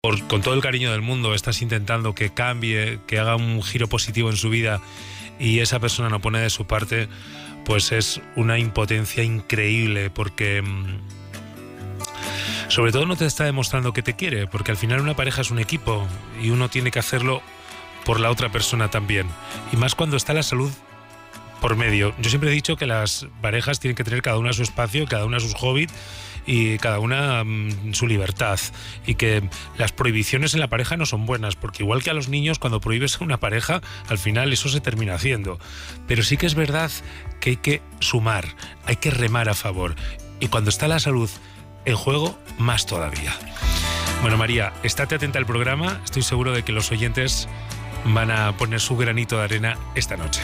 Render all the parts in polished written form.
con todo el cariño del mundo estás intentando que cambie, que haga un giro positivo en su vida y esa persona no pone de su parte, pues es una impotencia increíble, porque sobre todo no te está demostrando que te quiere, porque al final una pareja es un equipo y uno tiene que hacerlo por la otra persona también, y más cuando está la salud por medio. Yo siempre he dicho que las parejas tienen que tener cada una su espacio, cada una sus hobbies y cada una su libertad, y que las prohibiciones en la pareja no son buenas, porque igual que a los niños, cuando prohíbes a una pareja, al final eso se termina haciendo. Pero sí que es verdad que hay que sumar, hay que remar a favor, y cuando está la salud en juego, más todavía. Bueno, María, estate atenta al programa, estoy seguro de que los oyentes van a poner su granito de arena esta noche.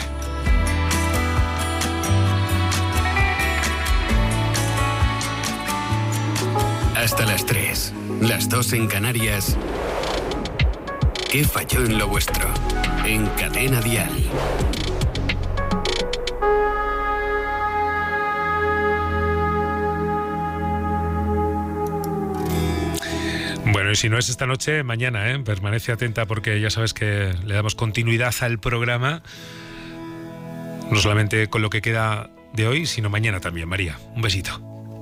Hasta las 3, las 2 en Canarias. ¿Qué falló en lo vuestro? En Cadena Dial. Bueno, y si no es esta noche, mañana, permanece atenta, porque ya sabes que le damos continuidad al programa, no solamente con lo que queda de hoy, sino mañana también. María, un besito.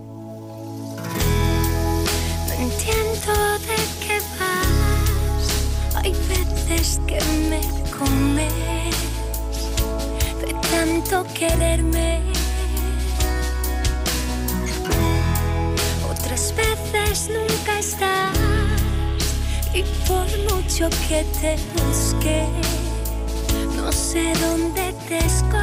Entiendo de qué vas, hay veces que me comes de tanto quererme, otras veces nunca estás, y por mucho que te busque, no sé dónde te escondes,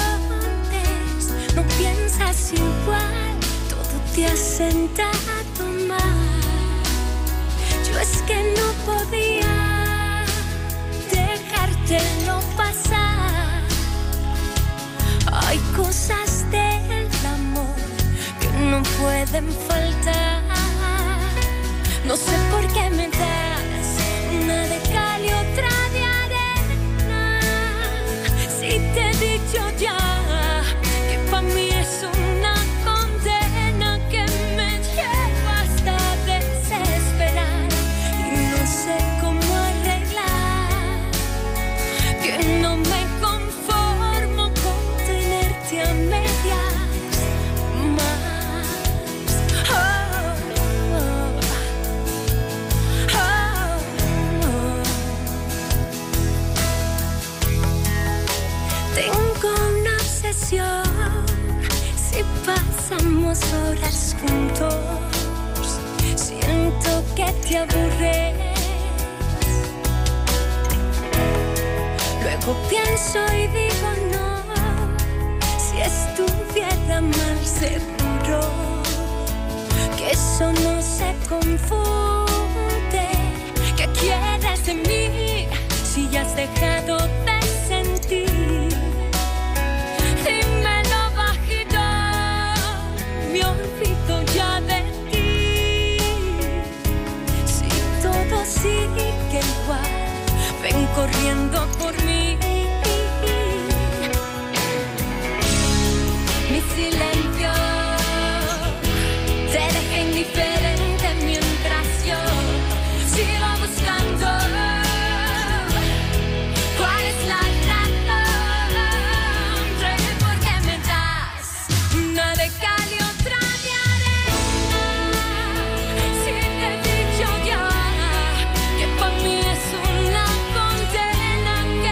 no piensas igual, todo te ha sentado mal. Yo es que no podía dejártelo pasar. Hay cosas del amor que no pueden faltar. No sé por qué me das una de cal y otra de arena. Si te he dicho ya que para mí es una condena que me lleva hasta desesperar. No sé cómo arreglar, que no me conformo con tenerte a medias más. Oh, oh, oh, oh. Tengo una obsesión, si pasamos horas juntos, siento que te aburres. Luego pienso y digo no, si estuviera mal seguro que eso no se confunde. ¿Qué quieres de mí si ya has dejado de sentir? Dímelo bajito, me olvido ya de ti. Si todo sigue igual, ven corriendo por mí. Mi silencio te deja indiferente mientras yo sigo buscando cuál es la razón. ¿Por qué me das una de cal y otra de arena? Si te he dicho ya que para mí es una condena que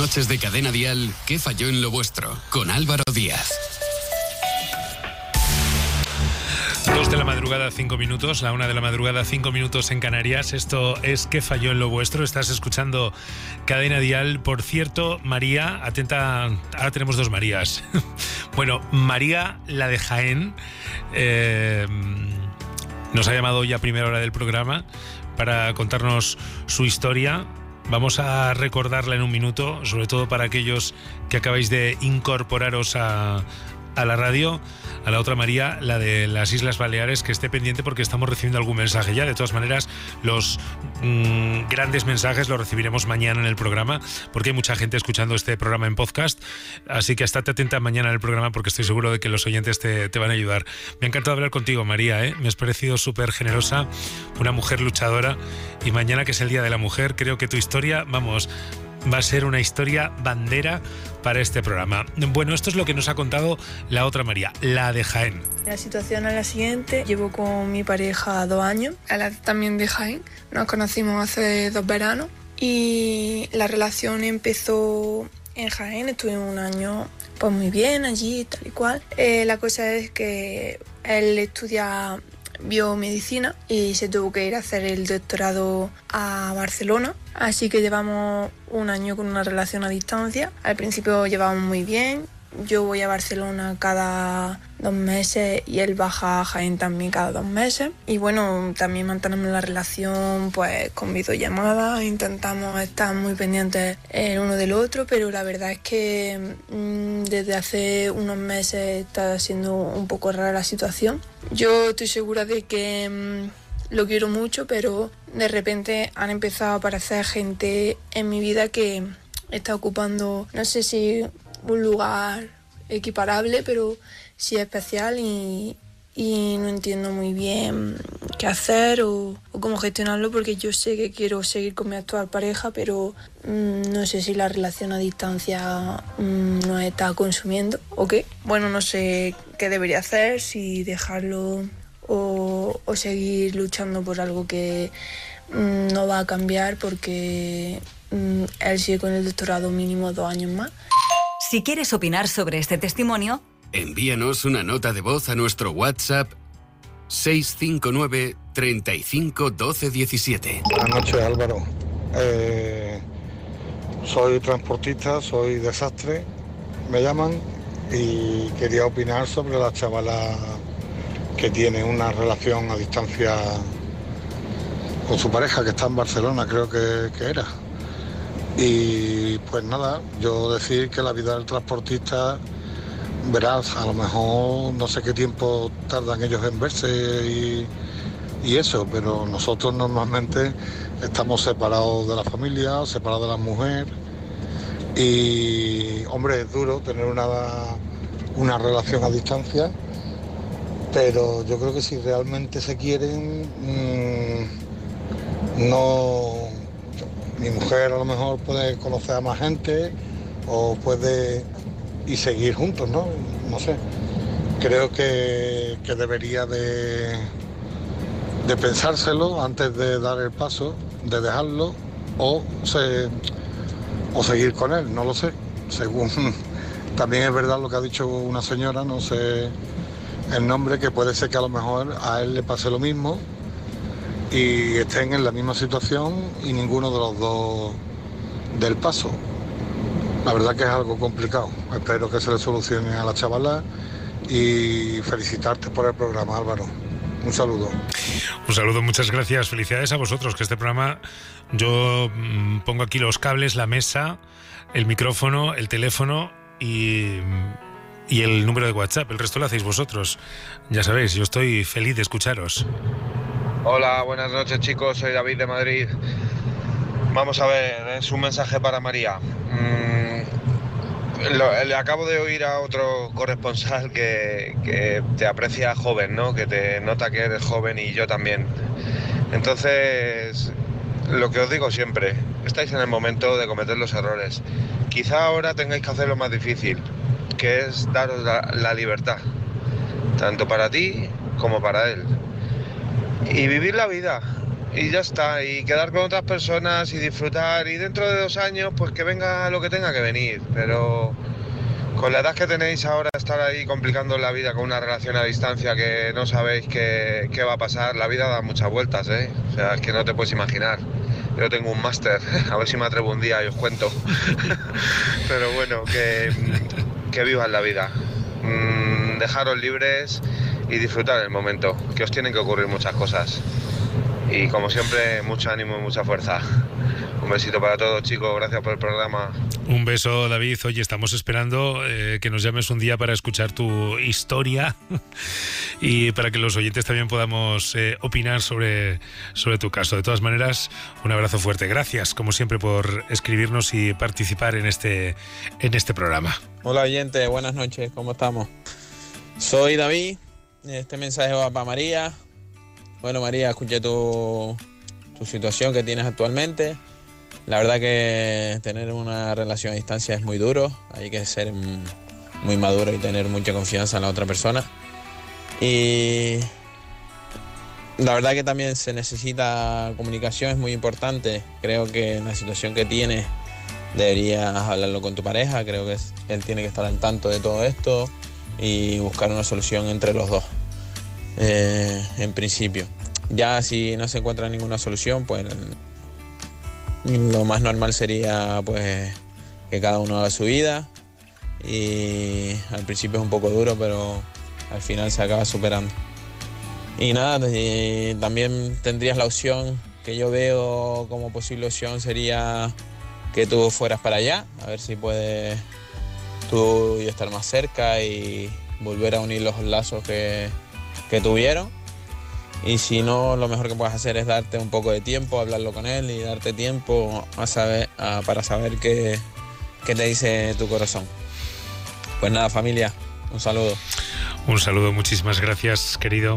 noches de Cadena Dial, ¿qué falló en lo vuestro? Con Álvaro Díaz. 2 de la madrugada, 5 minutos, la 1 de la madrugada, 5 minutos en Canarias. Esto es ¿Qué falló en lo vuestro? Estás escuchando Cadena Dial. Por cierto, María, atenta, ahora tenemos 2 Marías. Bueno, María, la de Jaén, nos ha llamado hoy a primera hora del programa para contarnos su historia. Vamos a recordarla en un minuto, sobre todo para aquellos que acabáis de incorporaros a la radio. A la otra María, la de las Islas Baleares, que esté pendiente porque estamos recibiendo algún mensaje ya. De todas maneras, los grandes mensajes los recibiremos mañana en el programa, porque hay mucha gente escuchando este programa en podcast, así que estate atenta mañana en el programa porque estoy seguro de que los oyentes te van a ayudar. Me ha encantado hablar contigo, María, ¿eh? Me has parecido súper generosa, una mujer luchadora, y mañana, que es el Día de la Mujer, creo que tu historia, vamos, va a ser una historia bandera para este programa. Bueno, esto es lo que nos ha contado la otra María, la de Jaén. La situación es la siguiente. Llevo con mi pareja 2 años, él es también de Jaén. Nos conocimos hace 2 veranos y la relación empezó en Jaén. Estuve 1 año pues muy bien allí, tal y cual. La cosa es que él estudia biomedicina y se tuvo que ir a hacer el doctorado a Barcelona, así que llevamos 1 año con una relación a distancia. Al principio llevábamos muy bien, yo voy a Barcelona cada 2 meses y él baja a Jaén también cada 2 meses, y bueno, también mantenemos la relación pues con videollamadas, intentamos estar muy pendientes el uno del otro, pero la verdad es que desde hace unos meses está siendo un poco rara la situación. Yo estoy segura de que lo quiero mucho, pero de repente han empezado a aparecer gente en mi vida que está ocupando, no sé si un lugar equiparable, pero sí especial, y no entiendo muy bien qué hacer o cómo gestionarlo, porque yo sé que quiero seguir con mi actual pareja, pero no sé si la relación a distancia nos está consumiendo o qué. Bueno, no sé qué debería hacer, si dejarlo o seguir luchando por algo que no va a cambiar, porque él sigue con el doctorado mínimo 2 años más. Si quieres opinar sobre este testimonio, envíanos una nota de voz a nuestro WhatsApp 659 35 12 17. Buenas noches, Álvaro. Soy transportista, soy desastre, me llaman, y quería opinar sobre la chavala que tiene una relación a distancia con su pareja, que está en Barcelona, creo que era. Y pues nada, yo decir que la vida del transportista, verás, a lo mejor no sé qué tiempo tardan ellos en verse y eso, pero nosotros normalmente estamos separados de la familia, separados de la mujer, y hombre, es duro tener una relación a distancia, pero yo creo que si realmente se quieren, mi mujer a lo mejor puede conocer a más gente o puede y seguir juntos, ¿no? No sé. Creo que debería de pensárselo antes de dar el paso, de dejarlo o seguir con él, no lo sé. Según también es verdad lo que ha dicho una señora, no sé el nombre, que puede ser que a lo mejor a él le pase lo mismo y estén en la misma situación y ninguno de los dos del paso. La verdad que es algo complicado. Espero que se le solucione a la chavala y felicitarte por el programa, Álvaro. Un saludo. Un saludo, muchas gracias. Felicidades a vosotros, que este programa, yo pongo aquí los cables, la mesa, el micrófono, el teléfono y el número de WhatsApp. El resto lo hacéis vosotros. Ya sabéis, yo estoy feliz de escucharos. Hola, buenas noches, chicos, soy David de Madrid. Vamos a ver, es un mensaje para María. Le acabo de oír a otro corresponsal que te aprecia joven, ¿no? Que te nota que eres joven, y yo también. Entonces, lo que os digo siempre, estáis en el momento de cometer los errores. Quizá ahora tengáis que hacer lo más difícil, que es daros la libertad, tanto para ti como para él. Y vivir la vida, y ya está, y quedar con otras personas y disfrutar, y dentro de 2 años pues que venga lo que tenga que venir, pero con la edad que tenéis ahora, estar ahí complicando la vida con una relación a distancia que no sabéis qué va a pasar, la vida da muchas vueltas, o sea, es que no te puedes imaginar. Yo tengo un máster, a ver si me atrevo un día y os cuento. Pero bueno, que vivan la vida, dejaros libres y disfrutar el momento, que os tienen que ocurrir muchas cosas. Y como siempre, mucho ánimo y mucha fuerza. Un besito para todos, chicos, gracias por el programa. Un beso, David. Oye, estamos esperando que nos llames un día para escuchar tu historia y para que los oyentes también podamos opinar sobre tu caso. De todas maneras, un abrazo fuerte. Gracias, como siempre, por escribirnos y participar en este programa. Hola, oyente, buenas noches, ¿cómo estamos? Soy David, este mensaje va para María. Bueno, María, escuché tu situación que tienes actualmente. La verdad que tener una relación a distancia es muy duro, hay que ser muy maduro y tener mucha confianza en la otra persona. Y la verdad que también se necesita comunicación, es muy importante. Creo que en la situación que tienes deberías hablarlo con tu pareja, creo que él tiene que estar al tanto de todo esto y buscar una solución entre los dos, en principio. Ya si no se encuentra ninguna solución, pues lo más normal sería pues que cada uno haga su vida, y al principio es un poco duro, pero al final se acaba superando. Y nada, también tendrías la opción que yo veo como posible opción, sería que tú fueras para allá, a ver si puedes tú y estar más cerca y volver a unir los lazos que tuvieron. Y si no, lo mejor que puedes hacer es darte un poco de tiempo, hablarlo con él y darte tiempo para saber qué te dice tu corazón. Pues nada, familia, un saludo. Un saludo, muchísimas gracias, querido.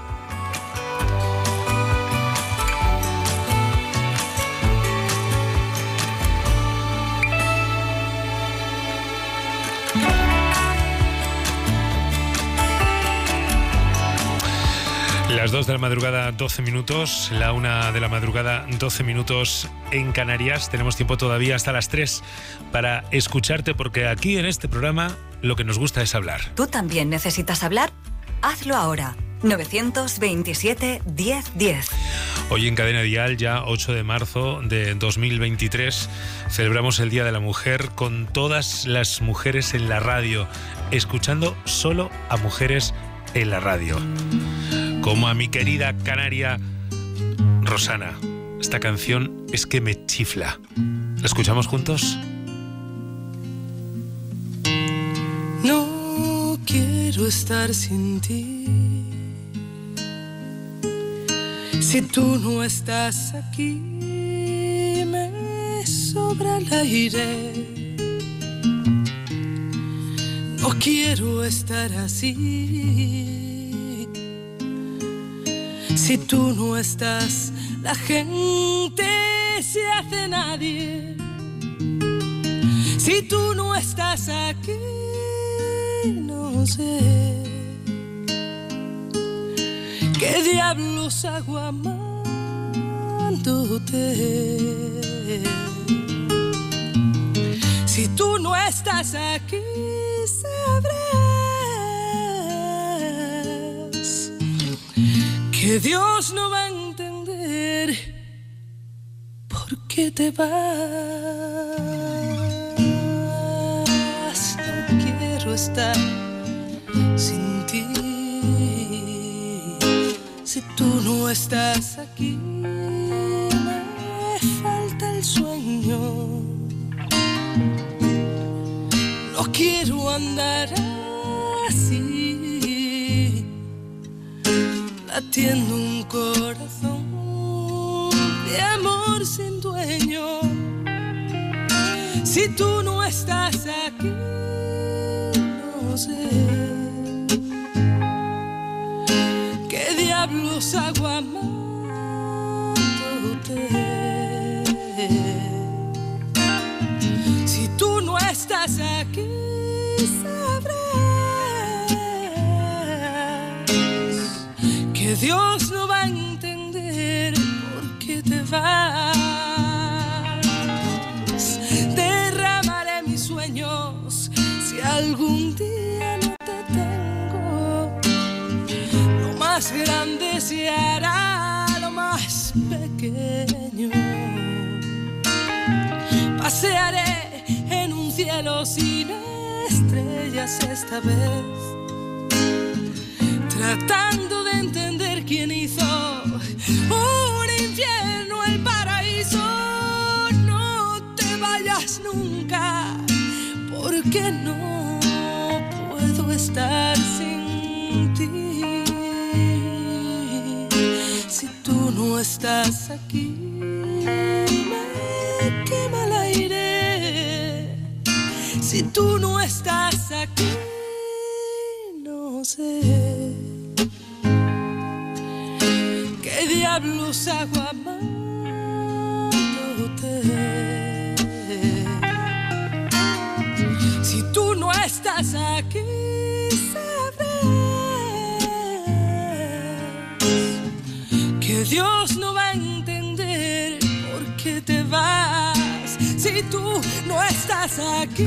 Las 2 de la madrugada, 12 minutos, la 1 de la madrugada, 12 minutos en Canarias. Tenemos tiempo todavía hasta las 3 para escucharte, porque aquí en este programa lo que nos gusta es hablar. ¿Tú también necesitas hablar? Hazlo ahora. 927 1010. Hoy en Cadena Dial, ya 8 de marzo de 2023, celebramos el Día de la Mujer con todas las mujeres en la radio, escuchando solo a mujeres en la radio. Como a mi querida canaria Rosana. Esta canción es que me chifla. ¿La escuchamos juntos? No quiero estar sin ti. Si tú no estás aquí, me sobra el aire. No quiero estar así. Si tú no estás, la gente se hace nadie. Si tú no estás aquí, no sé qué diablos hago amándote. Si tú no estás aquí, sabrás que Dios no va a entender por qué te vas. No quiero estar sin ti. Si tú no estás aquí, me falta el sueño. No quiero andar así, latiendo un corazón de amor sin dueño. Si tú no estás aquí, no sé qué diablos hago amándote. Si tú no estás aquí, sabrás que Dios no va a entender por pasearé en un cielo sin estrellas esta vez, tratando de entender quién hizo un infierno el paraíso. No te vayas nunca, porque no puedo estar sin ti. Si tú no estás aquí, me quema el aire. Si tú no estás aquí, no sé qué diablos hago amándote. Si tú no estás aquí, que Dios no va a entender por qué te vas. Si tú no estás aquí,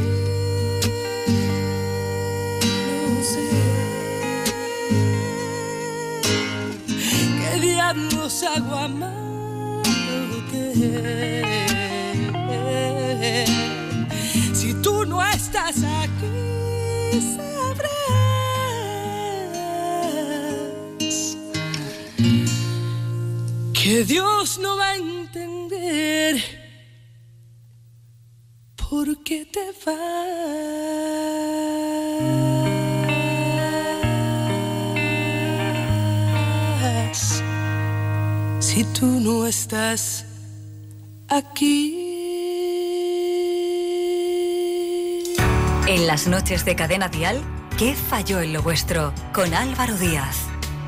no sé qué diablos hago amándote. Si tú no estás aquí, sabrás que Dios no va a entender por qué te vas. Si tú no estás aquí. En las noches de Cadena Dial, ¿qué falló en lo vuestro? Con Álvaro Díaz.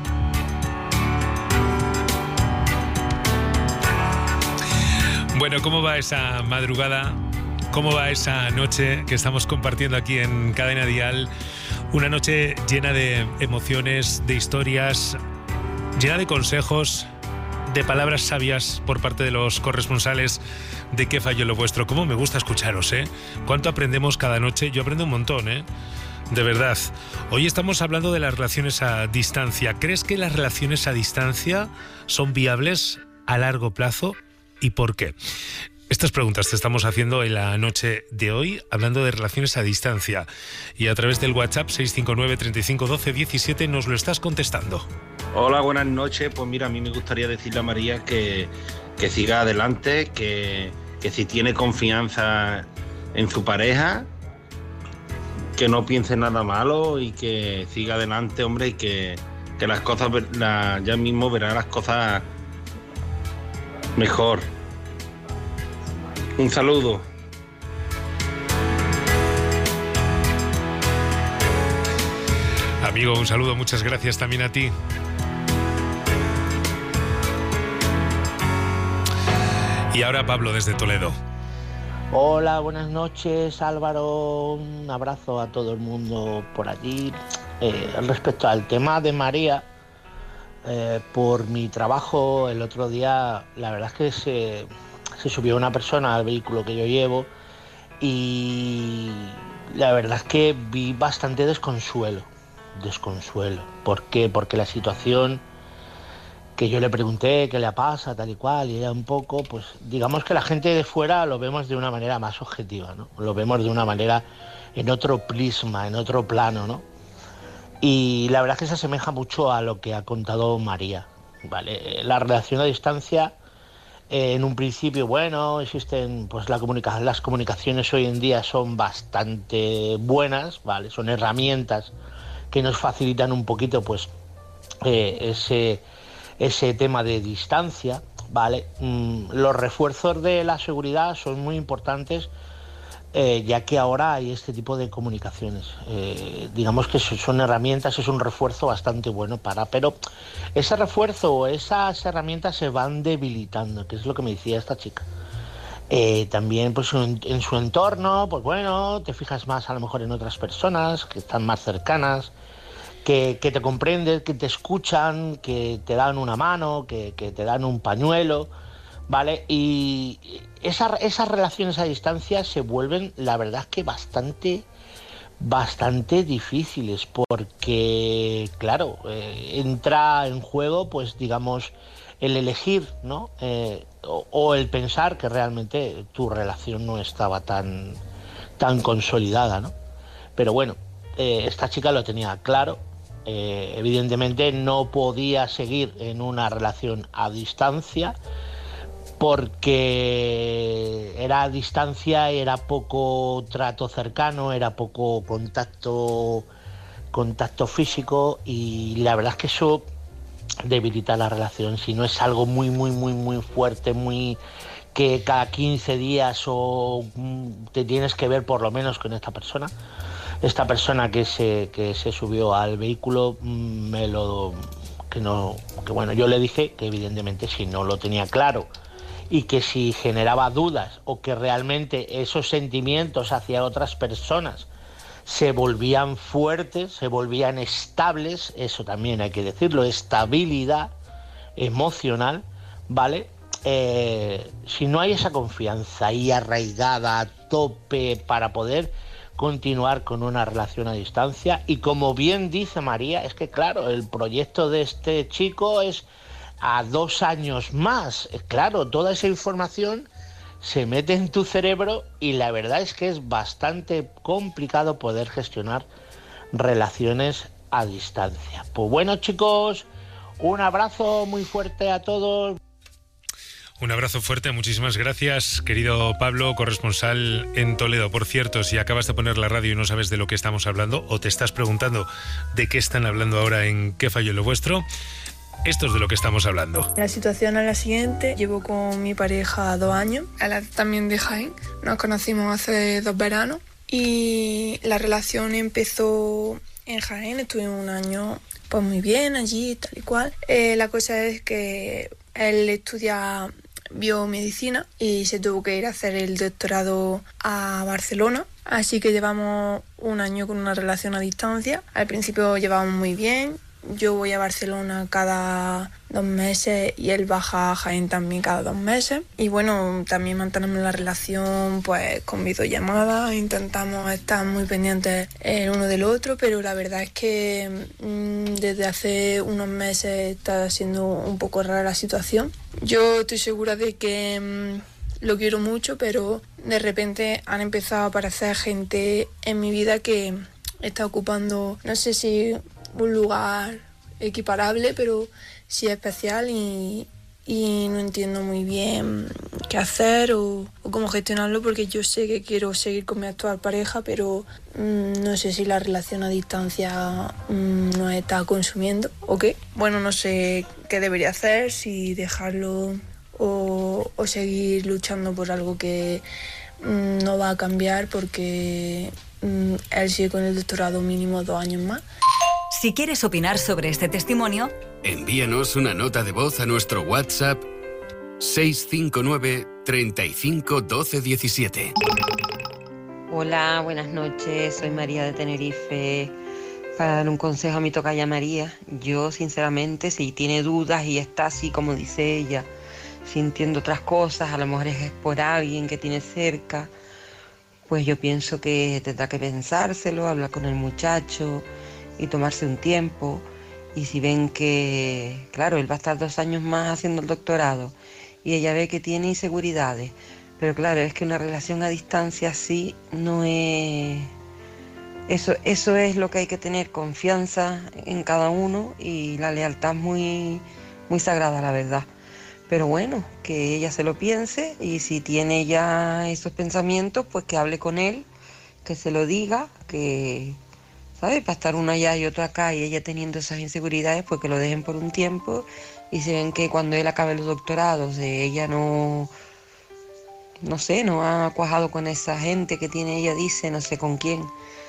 Bueno, ¿cómo va esa madrugada? ¿Cómo va esa noche que estamos compartiendo aquí en Cadena Dial? Una noche llena de emociones, de historias, llena de consejos, de palabras sabias por parte de los corresponsales de ¿Qué falló en lo vuestro? Cómo me gusta escucharos, ¿eh? Cuánto aprendemos cada noche. Yo aprendo un montón, ¿eh? De verdad. Hoy estamos hablando de las relaciones a distancia. ¿Crees que las relaciones a distancia son viables a largo plazo? ¿Y por qué? Estas preguntas te estamos haciendo en la noche de hoy, hablando de relaciones a distancia. Y a través del WhatsApp 659 35 12 17 nos lo estás contestando. Hola, buenas noches. Pues mira, a mí me gustaría decirle a María que siga adelante, que si tiene confianza en su pareja, que no piense nada malo y que siga adelante, hombre, y que las cosas, ya mismo verá las cosas mejor. Un saludo. Amigo, un saludo, muchas gracias también a ti. Y ahora Pablo desde Toledo. Hola, buenas noches, Álvaro. Un abrazo a todo el mundo por allí. Respecto al tema de María, por mi trabajo el otro día, la verdad es que se subió una persona al vehículo que yo llevo y la verdad es que vi bastante desconsuelo. ¿Por qué? Porque la situación que yo le pregunté qué le pasa, tal y cual, y ella un poco, pues digamos que la gente de fuera lo vemos de una manera más objetiva, ¿no? Lo vemos de una manera en otro prisma, en otro plano, ¿no? Y la verdad es que se asemeja mucho a lo que ha contado María, ¿vale? La relación a distancia, en un principio, bueno, existen, pues las comunicaciones hoy en día son bastante buenas, ¿vale? Son herramientas que nos facilitan un poquito, pues, ese tema de distancia, ¿vale? Los refuerzos de la seguridad son muy importantes, ya que ahora hay este tipo de comunicaciones. Digamos que son herramientas, es un refuerzo bastante bueno pero ese refuerzo o esas herramientas se van debilitando, que es lo que me decía esta chica. También pues en su entorno, pues bueno, te fijas más a lo mejor en otras personas que están más cercanas, que te comprenden, que te escuchan, que te dan una mano, que te dan un pañuelo, ¿vale? Y esas relaciones a distancia se vuelven, la verdad, que bastante difíciles, porque, claro, entra en juego, pues digamos, el elegir, ¿no? o el pensar que realmente tu relación no estaba tan consolidada, ¿no? Pero bueno, esta chica lo tenía claro. Evidentemente no podía seguir en una relación a distancia porque era a distancia, era poco trato cercano, era poco contacto físico, y la verdad es que eso debilita la relación. Si no es algo muy fuerte, muy que cada 15 días o te tienes que ver por lo menos con esta persona que se subió al vehículo, yo le dije que evidentemente si no lo tenía claro y que si generaba dudas o que realmente esos sentimientos hacia otras personas se volvían fuertes, se volvían estables, eso también hay que decirlo, estabilidad emocional, ¿vale? Si no hay esa confianza ahí arraigada a tope para poder continuar con una relación a distancia, y como bien dice María, es que claro, el proyecto de este chico es a 2 años más. Claro, toda esa información se mete en tu cerebro y la verdad es que es bastante complicado poder gestionar relaciones a distancia. Pues bueno, chicos, un abrazo muy fuerte a todos. Un abrazo fuerte, muchísimas gracias, querido Pablo, corresponsal en Toledo. Por cierto, si acabas de poner la radio y no sabes de lo que estamos hablando o te estás preguntando de qué están hablando ahora en ¿Qué falló en lo vuestro?, esto es de lo que estamos hablando. La situación es la siguiente. Llevo con mi pareja 2 años, él también de Jaén. Nos conocimos hace 2 veranos y la relación empezó en Jaén. Estuvimos 1 año pues muy bien allí, tal y cual. La cosa es que él estudia biomedicina y se tuvo que ir a hacer el doctorado a Barcelona. Así que llevamos 1 año con una relación a distancia. Al principio llevábamos muy bien. Yo voy a Barcelona cada 2 meses y él baja a Jaén también cada 2 meses. Y bueno, también mantenemos la relación pues con videollamadas, intentamos estar muy pendientes el uno del otro, pero la verdad es que desde hace unos meses está siendo un poco rara la situación. Yo estoy segura de que lo quiero mucho, pero de repente han empezado a aparecer gente en mi vida que está ocupando, no sé si un lugar equiparable, pero sí especial, y no entiendo muy bien qué hacer o cómo gestionarlo, porque yo sé que quiero seguir con mi actual pareja, pero no sé si la relación a distancia nos está consumiendo o qué. Bueno, no sé qué debería hacer, si dejarlo o seguir luchando por algo que no va a cambiar, porque él sigue con el doctorado mínimo 2 años más. Si quieres opinar sobre este testimonio, envíanos una nota de voz a nuestro WhatsApp 659 35 12 17. Hola, buenas noches, soy María de Tenerife. Para dar un consejo a mi tocaya María, yo sinceramente, si tiene dudas y está así como dice ella, sintiendo otras cosas, a lo mejor es por alguien que tiene cerca, pues yo pienso que tendrá que pensárselo, hablar con el muchacho y tomarse un tiempo. Y si ven que, claro, él va a estar 2 años más haciendo el doctorado y ella ve que tiene inseguridades, pero claro, es que una relación a distancia así no es... Eso es lo que hay que tener, confianza en cada uno, y la lealtad muy, muy sagrada, la verdad. Pero bueno, que ella se lo piense, y si tiene ya esos pensamientos, pues que hable con él, que se lo diga, que... ¿sabes? Para estar uno allá y otro acá, y ella teniendo esas inseguridades, pues que lo dejen por un tiempo, y si ven que cuando él acabe los doctorados, ella no sé, no ha cuajado con esa gente que tiene, ella dice, no sé con quién,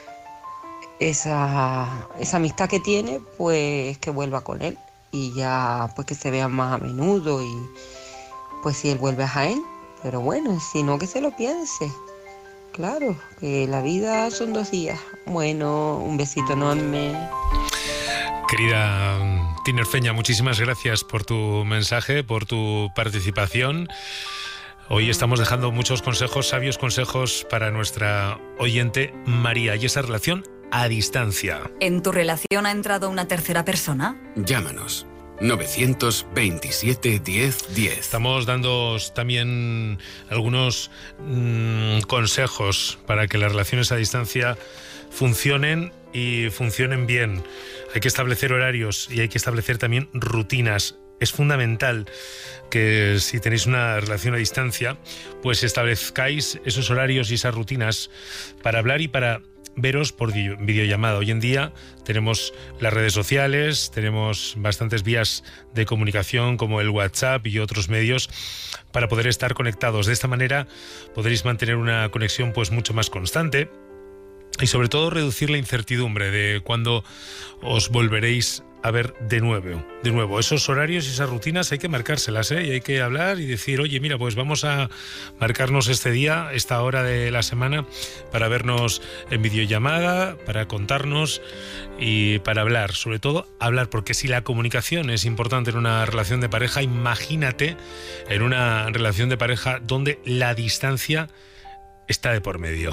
esa amistad que tiene, pues que vuelva con él, y ya pues que se vean más a menudo, y pues si él vuelve a Jaén, pero bueno, si no, que se lo piense. Claro, que la vida son 2 días. Bueno, un besito enorme. Querida Tinerfeña, muchísimas gracias por tu mensaje, por tu participación. Hoy estamos dejando muchos consejos, sabios consejos para nuestra oyente María, y esa relación a distancia. ¿En tu relación ha entrado una tercera persona? Llámanos 927 10 10. Estamos dando también algunos consejos para que las relaciones a distancia funcionen y funcionen bien. Hay que establecer horarios y hay que establecer también rutinas. Es fundamental que si tenéis una relación a distancia, pues establezcáis esos horarios y esas rutinas para hablar y para veros por videollamada. Hoy en día tenemos las redes sociales, tenemos bastantes vías de comunicación como el WhatsApp y otros medios para poder estar conectados. De esta manera podréis mantener una conexión pues mucho más constante y sobre todo reducir la incertidumbre de cuándo os volveréis a ver de nuevo. Esos horarios y esas rutinas hay que marcárselas, y hay que hablar y decir, oye, mira, pues vamos a marcarnos este día, esta hora de la semana para vernos en videollamada, para contarnos y para hablar, sobre todo hablar, porque si la comunicación es importante en una relación de pareja, imagínate en una relación de pareja donde la distancia está de por medio.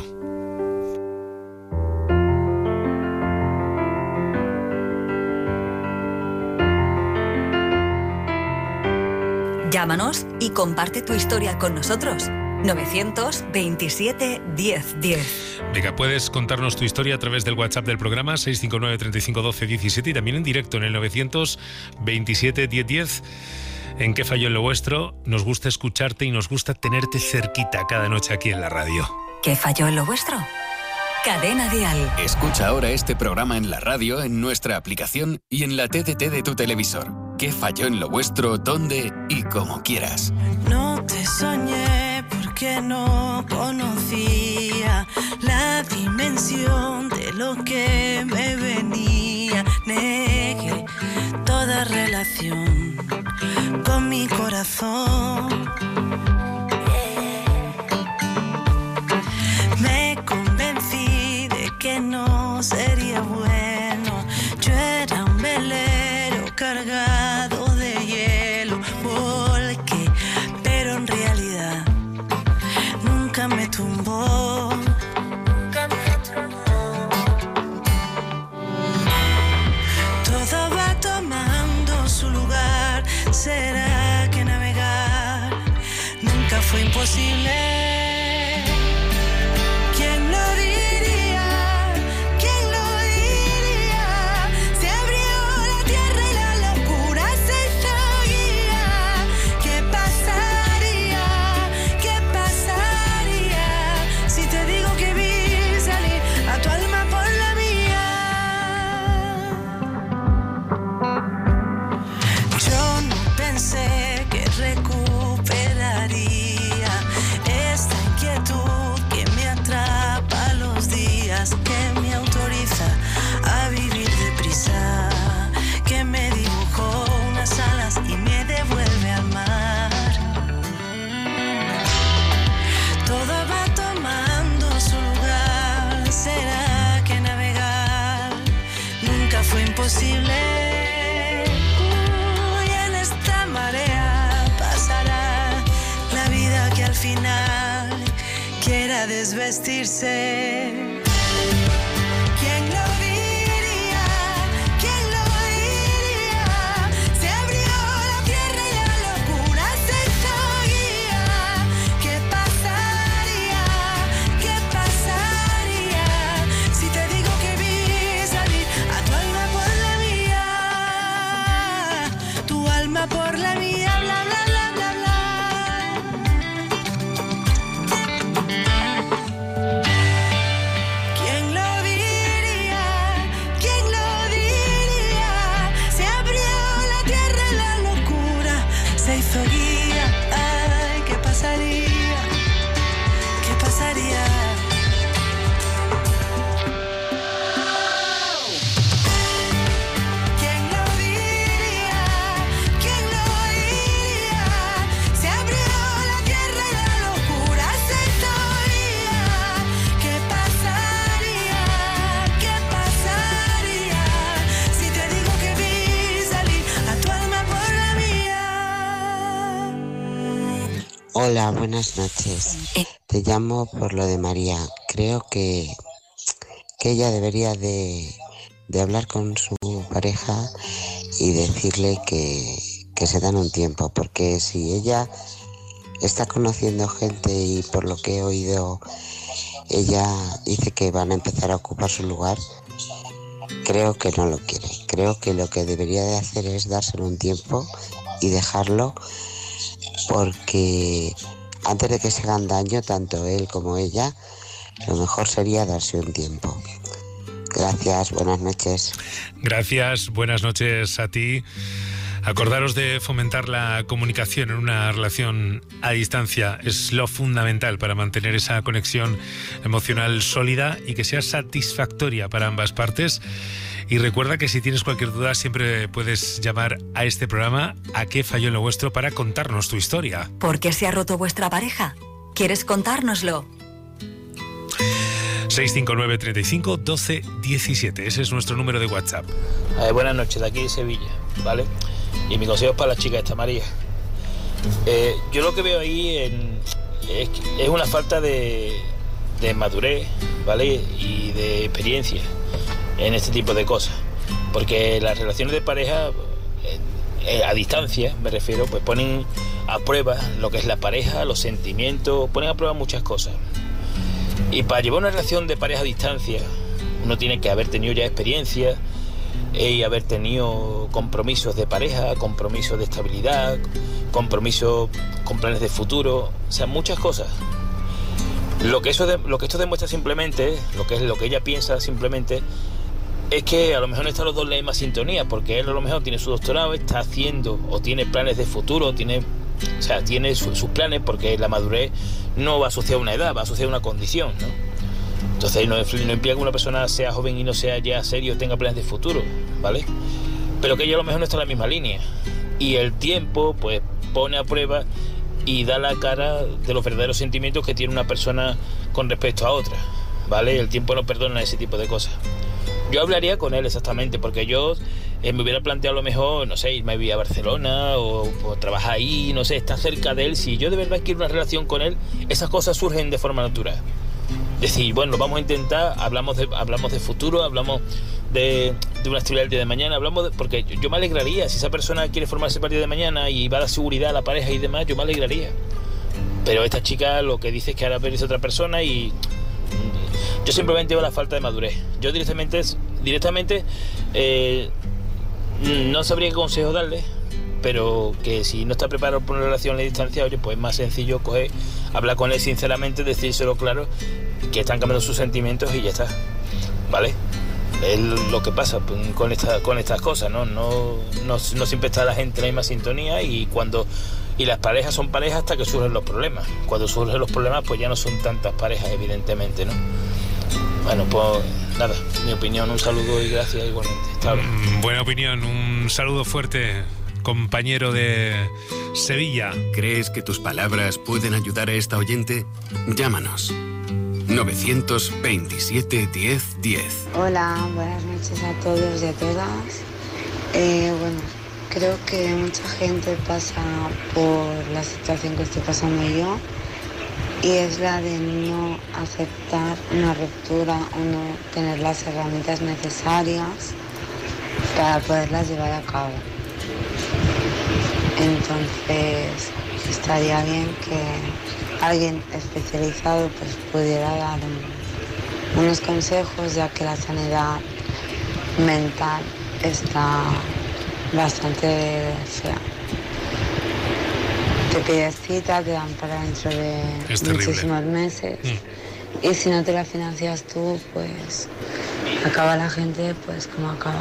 Llámanos y comparte tu historia con nosotros. 927 10 10. Venga, puedes contarnos tu historia a través del WhatsApp del programa 659 35 12 17 y también en directo en el 927 10 10. ¿En qué falló en lo vuestro? Nos gusta escucharte y nos gusta tenerte cerquita cada noche aquí en la radio. ¿Qué falló en lo vuestro? Cadena Dial. Escucha ahora este programa en la radio, en nuestra aplicación y en la TDT de tu televisor. ¿Qué falló en lo vuestro? ¿Dónde? Y como quieras. No te soñé porque no conocía la dimensión de lo que me venía. Negué toda relación con mi corazón. Me convencí de que no sería bueno. Yo era un velero cargado de hielo, volqué, pero en realidad nunca me tumbó. Todo va tomando su lugar. ¿Será que navegar nunca fue imposible? Que me autoriza a vivir deprisa, que me dibujó unas alas y me devuelve al mar. Todo va tomando su lugar. ¿Será que navegar nunca fue imposible? Y en esta marea pasará la vida que al final quiera desvestirse. Por la mía, bla, bla, bla, bla, bla. ¿Quién lo diría? ¿Quién lo diría? Se abrió la tierra y la locura se hizo guía. Ay, ¿qué pasaría? ¿Qué pasaría? Hola, buenas noches. Te llamo por lo de María. Creo que ella debería de hablar con su su pareja y decirle que se dan un tiempo, porque si ella está conociendo gente y por lo que he oído ella dice que van a empezar a ocupar su lugar, creo que no lo quiere. Creo que lo que debería de hacer es dárselo un tiempo y dejarlo, porque antes de que se hagan daño tanto él como ella, lo mejor sería darse un tiempo. Gracias, buenas noches. Gracias, buenas noches a ti. Acordaros de fomentar la comunicación en una relación a distancia. Es lo fundamental para mantener esa conexión emocional sólida y que sea satisfactoria para ambas partes. Y recuerda que si tienes cualquier duda siempre puedes llamar a este programa ¿A qué falló en lo vuestro? Para contarnos tu historia. ¿Por qué se ha roto vuestra pareja? ¿Quieres contárnoslo? 659 35 12 17. Ese es nuestro número de WhatsApp. Buenas noches, de aquí de Sevilla, ¿vale? Y mi consejo es para la chica esta, María. Yo lo que veo ahí es una falta de madurez, ¿vale? Y de experiencia en este tipo de cosas. Porque las relaciones de pareja, a distancia, me refiero, pues ponen a prueba lo que es la pareja, los sentimientos, ponen a prueba muchas cosas. Y para llevar una relación de pareja a distancia, uno tiene que haber tenido ya experiencia y haber tenido compromisos de pareja, compromisos de estabilidad, compromisos con planes de futuro, o sea, muchas cosas. Lo que esto demuestra simplemente, lo que ella piensa simplemente, es que a lo mejor no están los dos en la misma sintonía, porque él a lo mejor tiene su doctorado, está haciendo o tiene planes de futuro, tiene sus planes, porque la madurez no va asociada a una edad, va asociada a una condición, ¿no? Entonces no implica que una persona sea joven y no sea ya serio, tenga planes de futuro, ¿vale? Pero que ella a lo mejor no está en la misma línea. Y el tiempo, pues, pone a prueba y da la cara de los verdaderos sentimientos que tiene una persona con respecto a otra, ¿vale? El tiempo no perdona ese tipo de cosas. Yo hablaría con él exactamente, porque yo me hubiera planteado a lo mejor, no sé, irme a vivir a Barcelona o trabajar ahí, no sé, estar cerca de él. Si yo de verdad quiero una relación con él, esas cosas surgen de forma natural. Decir, bueno, vamos a intentar, hablamos de futuro, hablamos de una estabilidad el día de mañana, porque yo me alegraría, si esa persona quiere formarse para el día de mañana y va a dar seguridad a la pareja y demás, yo me alegraría. Pero esta chica lo que dice es que ahora verse a otra persona y yo simplemente veo la falta de madurez. Yo directamente no sabría qué consejo darle, pero que si no está preparado por una relación a distancia, oye, pues es más sencillo hablar con él sinceramente, decírselo claro, que están cambiando sus sentimientos y ya está, ¿vale? Es lo que pasa con estas cosas, ¿no? No siempre está la gente en la misma sintonía y las parejas son parejas hasta que surgen los problemas. Cuando surgen los problemas, pues ya no son tantas parejas, evidentemente, ¿no? Bueno, pues nada, mi opinión, un saludo y gracias igualmente. Buena opinión, un saludo fuerte, compañero de Sevilla. ¿Crees que tus palabras pueden ayudar a esta oyente? Llámanos. 927 10 10. Hola, buenas noches a todos y a todas. Bueno, creo que mucha gente pasa por la situación que estoy pasando yo, y es la de no aceptar una ruptura o no tener las herramientas necesarias para poderlas llevar a cabo. Entonces estaría bien que alguien especializado pues pudiera dar unos consejos, ya que la sanidad mental está bastante fea. Te pides cita, te dan para dentro de muchísimos meses. Y si no te la financias tú, pues acaba la gente pues como acaba.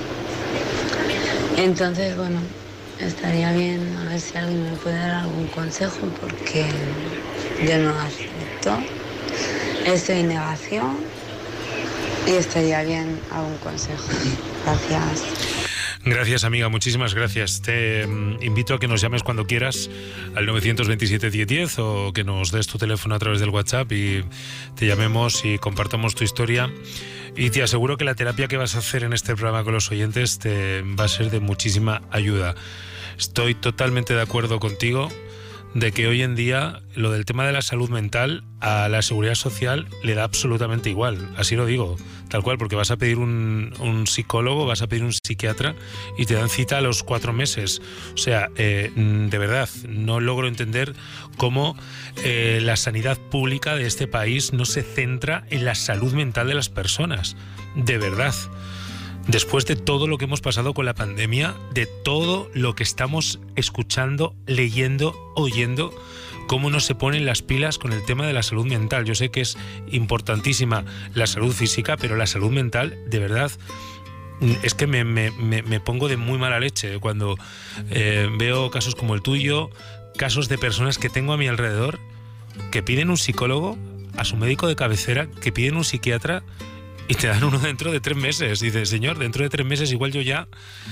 Entonces, bueno, estaría bien a ver si alguien me puede dar algún consejo, porque yo no acepto, estoy en negación y estaría bien algún consejo. Gracias. Gracias, amiga, muchísimas gracias. Te invito a que nos llames cuando quieras al 927 1010 o que nos des tu teléfono a través del WhatsApp y te llamemos y compartamos tu historia. Y te aseguro que la terapia que vas a hacer en este programa con los oyentes te va a ser de muchísima ayuda. Estoy totalmente de acuerdo contigo de que hoy en día lo del tema de la salud mental a la seguridad social le da absolutamente igual. Así lo digo, tal cual, porque vas a pedir un psicólogo, vas a pedir un psiquiatra y te dan cita a los 4 meses. O sea, de verdad, no logro entender cómo la sanidad pública de este país no se centra en la salud mental de las personas. De verdad. Después de todo lo que hemos pasado con la pandemia, de todo lo que estamos escuchando, leyendo, oyendo, cómo no se ponen las pilas con el tema de la salud mental. Yo sé que es importantísima la salud física, pero la salud mental, de verdad, es que me pongo de muy mala leche cuando veo casos como el tuyo, casos de personas que tengo a mi alrededor que piden un psicólogo, a su médico de cabecera, que piden un psiquiatra y te dan uno dentro de 3 meses. Y dices, señor, dentro de 3 meses igual yo ya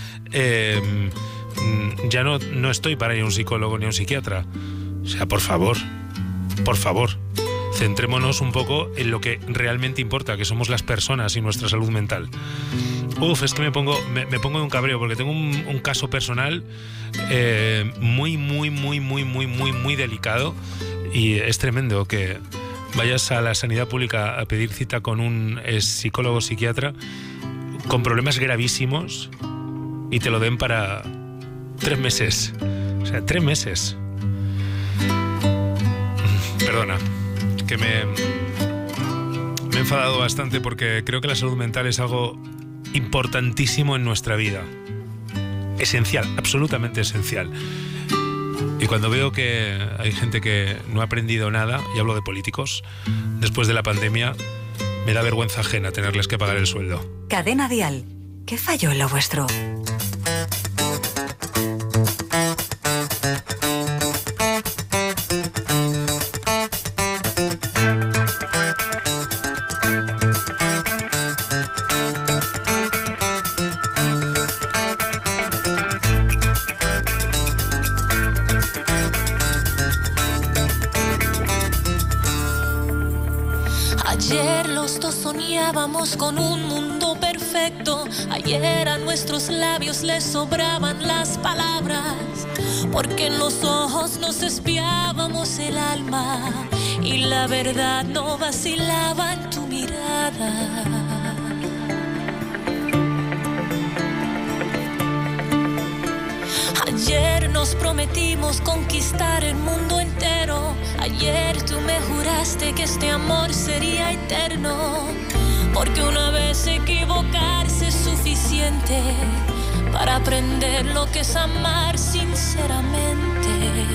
no estoy para ir a un psicólogo ni a un psiquiatra. O sea, por favor, centrémonos un poco en lo que realmente importa, que somos las personas y nuestra salud mental. Es que me pongo de un cabreo porque tengo un caso personal muy delicado, y es tremendo que vayas a la sanidad pública a pedir cita con un psicólogo o psiquiatra con problemas gravísimos y te lo den para 3 meses. O sea, 3 meses. Perdona, que me he enfadado bastante porque creo que la salud mental es algo importantísimo en nuestra vida. Esencial, absolutamente esencial. Y cuando veo que hay gente que no ha aprendido nada, y hablo de políticos, después de la pandemia, me da vergüenza ajena tenerles que pagar el sueldo. Cadena Dial, ¿qué falló en lo vuestro? Ayer los dos soñábamos con un mundo perfecto. Ayer a nuestros labios les sobraban las palabras, porque en los ojos nos espiábamos el alma y la verdad no vacilaba en tu mirada. Ayer nos prometimos conquistar el mundo entero. Ayer tú me juraste que este amor sería eterno, porque una vez equivocarse es suficiente para aprender lo que es amar sinceramente.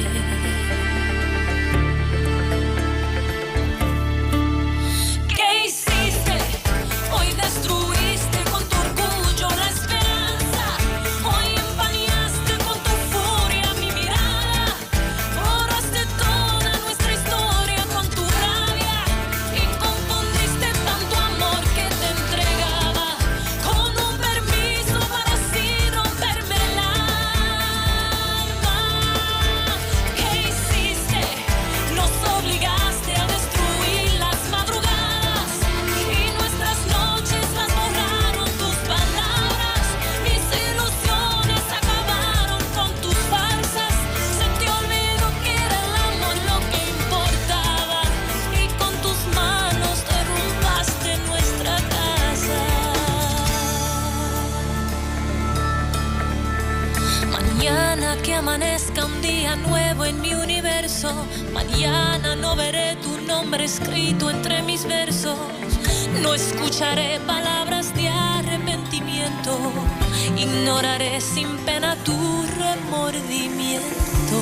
¿Qué hiciste? Hoy destruiste con tu orgullo la esperanza. Hoy empañaste con tu furia mi mirada. Borraste toda nuestra historia con tu rabia y confundiste tanto amor que te entregaba con un permiso para así romperme el alma. ¿Qué hiciste? Nos obligaste a destruir las madrugadas y nuestras noches las borraron tus palabras. Mis ilusiones acabaron con tus falsas. Se te olvidó que era el amor lo que importaba y con tus manos derrumbaste nuestra casa. Mañana que amanezca un día nuevo en mi universo. Mañana no veré tu nombre escrito entre mis versos. No escucharé palabras de arrepentimiento. Ignoraré sin pena tu remordimiento.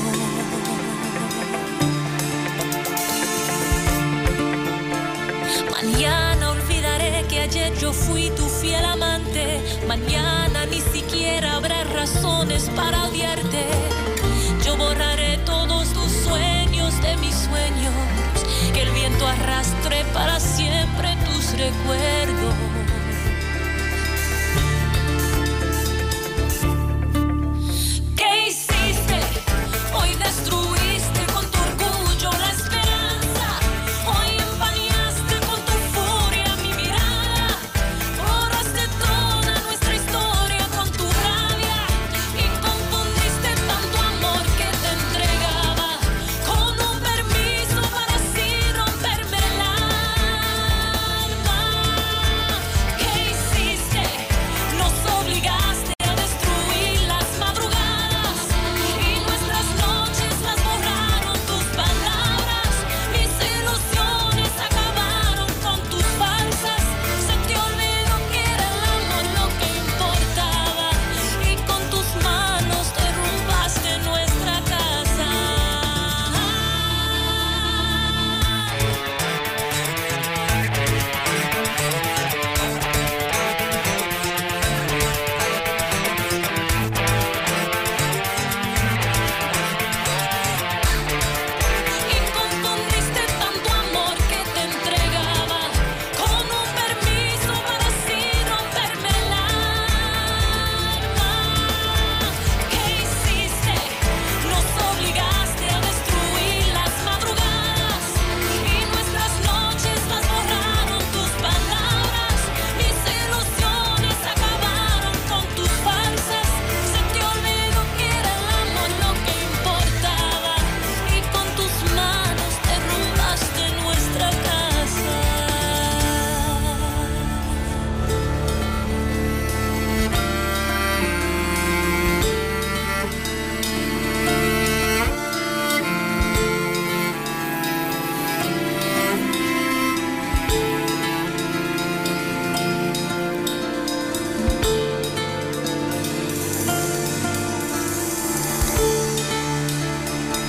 Mañana olvidaré que ayer yo fui tu fiel amante. Mañana ni siquiera habrá razones para odiarte. Yo borraré todos tus sueños de mis sueños. Que el viento arrastre para siempre tus recuerdos. ¿Qué hiciste? Hoy destruiste con tu orgullo la esperanza. Hoy empañaste con tu furia mi mirada. Borraste toda nuestra historia con tu rabia y confundiste tanto amor que te entregaba con un permiso para así romperme el alma.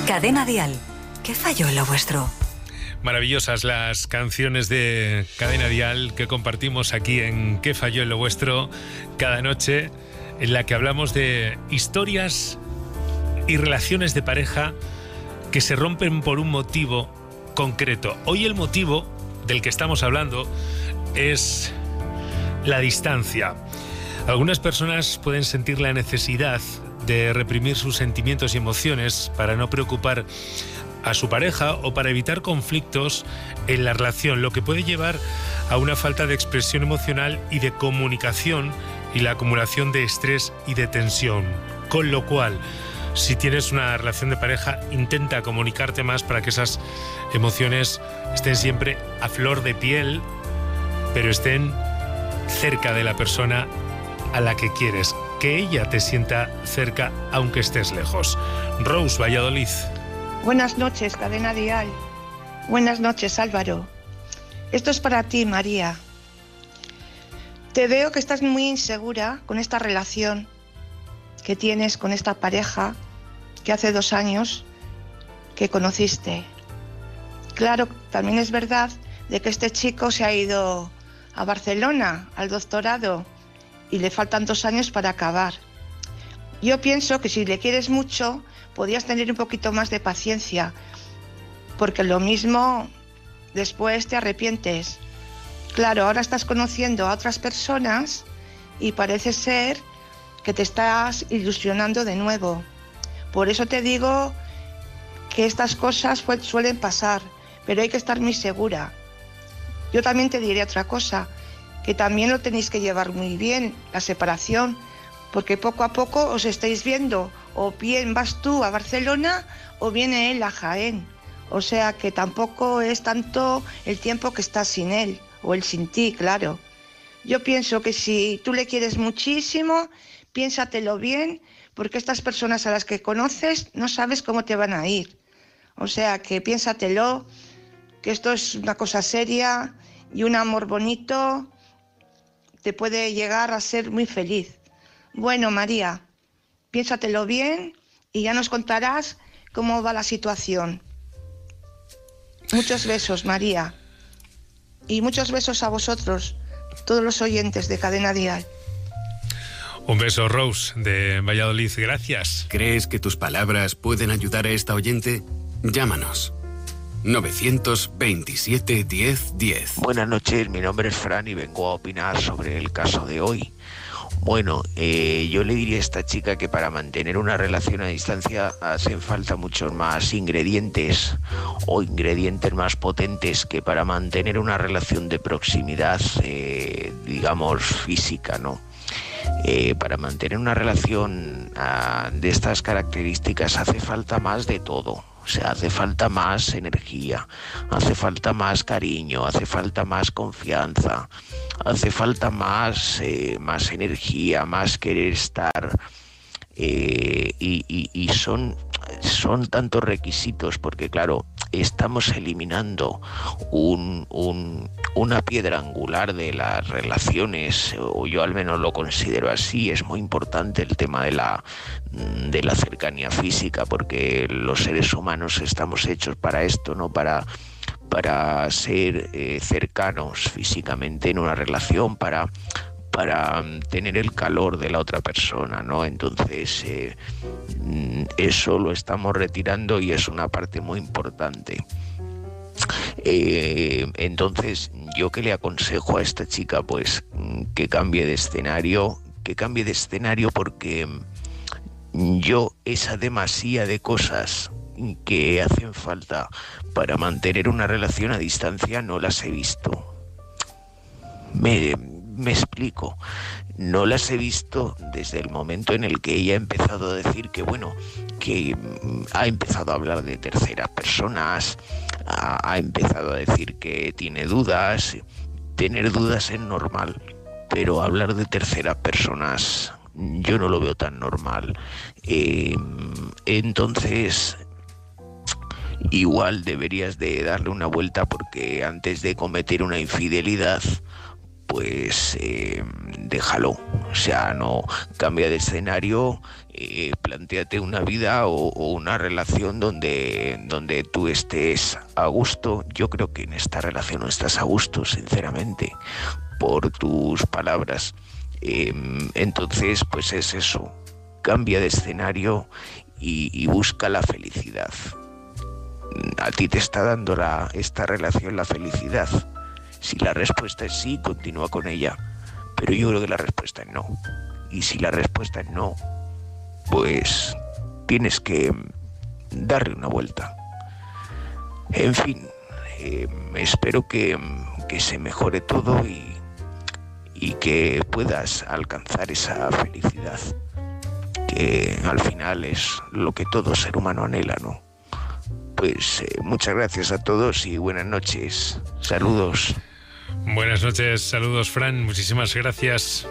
Cadena Dial. ¿Qué falló en lo vuestro? Maravillosas las canciones de Cadena Dial que compartimos aquí en ¿Qué falló en lo vuestro? Cada noche, en la que hablamos de historias y relaciones de pareja que se rompen por un motivo concreto. Hoy el motivo del que estamos hablando es la distancia. Algunas personas pueden sentir la necesidad de reprimir sus sentimientos y emociones para no preocupar a su pareja o para evitar conflictos en la relación, lo que puede llevar a una falta de expresión emocional y de comunicación y la acumulación de estrés y de tensión. Con lo cual, si tienes una relación de pareja, intenta comunicarte más para que esas emociones estén siempre a flor de piel, pero estén cerca de la persona a la que quieres, que ella te sienta cerca aunque estés lejos. Rose, Valladolid. Buenas noches, Cadena Dial. Buenas noches, Álvaro. Esto es para ti, María. Te veo que estás muy insegura con esta relación que tienes con esta pareja que hace 2 años que conociste. Claro, también es verdad de que este chico se ha ido a Barcelona al doctorado y le faltan 2 años para acabar. Yo pienso que si le quieres mucho, podías tener un poquito más de paciencia, porque lo mismo después te arrepientes. Claro, ahora estás conociendo a otras personas y parece ser que te estás ilusionando de nuevo. Por eso te digo que estas cosas suelen pasar, pero hay que estar muy segura. Yo también te diré otra cosa, que también lo tenéis que llevar muy bien, la separación, porque poco a poco os estáis viendo, o bien vas tú a Barcelona o viene él a Jaén. O sea que tampoco es tanto el tiempo que estás sin él, o él sin ti, claro. Yo pienso que si tú le quieres muchísimo, piénsatelo bien, porque estas personas a las que conoces no sabes cómo te van a ir. O sea que piénsatelo, que esto es una cosa seria y un amor bonito te puede llegar a ser muy feliz. Bueno, María, piénsatelo bien y ya nos contarás cómo va la situación. Muchos besos, María. Y muchos besos a vosotros, todos los oyentes de Cadena Dial. Un beso, Rose, de Valladolid. Gracias. ¿Crees que tus palabras pueden ayudar a esta oyente? Llámanos. 927 10 10. Buenas noches, mi nombre es Fran y vengo a opinar sobre el caso de hoy. Bueno, yo le diría a esta chica que para mantener una relación a distancia hacen falta muchos más ingredientes o ingredientes más potentes que para mantener una relación de proximidad, digamos, física, ¿no? Para mantener una relación de estas características hace falta más de todo. O sea, hace falta más energía, hace falta más cariño, hace falta más confianza, hace falta más energía, más querer estar. Y son tantos requisitos porque, claro, estamos eliminando una piedra angular de las relaciones, o yo al menos lo considero así. Es muy importante el tema de la cercanía física, porque los seres humanos estamos hechos para esto, ¿no? Para ser cercanos físicamente en una relación, para tener el calor de la otra persona, ¿no? Entonces eso lo estamos retirando y es una parte muy importante. Entonces, yo que le aconsejo a esta chica, pues que cambie de escenario, porque esa demasía de cosas que hacen falta para mantener una relación a distancia no las he visto. Me explico, no las he visto desde el momento en el que ella ha empezado a decir que ha empezado a hablar de terceras personas, ha empezado a decir que tiene dudas. Tener dudas es normal, pero hablar de terceras personas yo no lo veo tan normal. Entonces, igual deberías de darle una vuelta, porque antes de cometer una infidelidad, pues déjalo. O sea, no cambia de escenario, plantéate una vida o una relación donde tú estés a gusto. Yo creo que en esta relación no estás a gusto, sinceramente, por tus palabras. Entonces, pues es eso, cambia de escenario y busca la felicidad. ¿A ti te está dando esta relación la felicidad? Si la respuesta es sí, continúa con ella. Pero yo creo que la respuesta es no. Y si la respuesta es no, pues tienes que darle una vuelta. En fin, espero que se mejore todo y que puedas alcanzar esa felicidad, que al final es lo que todo ser humano anhela, ¿no? Pues muchas gracias a todos y buenas noches. Saludos. Buenas noches, saludos, Fran, muchísimas gracias.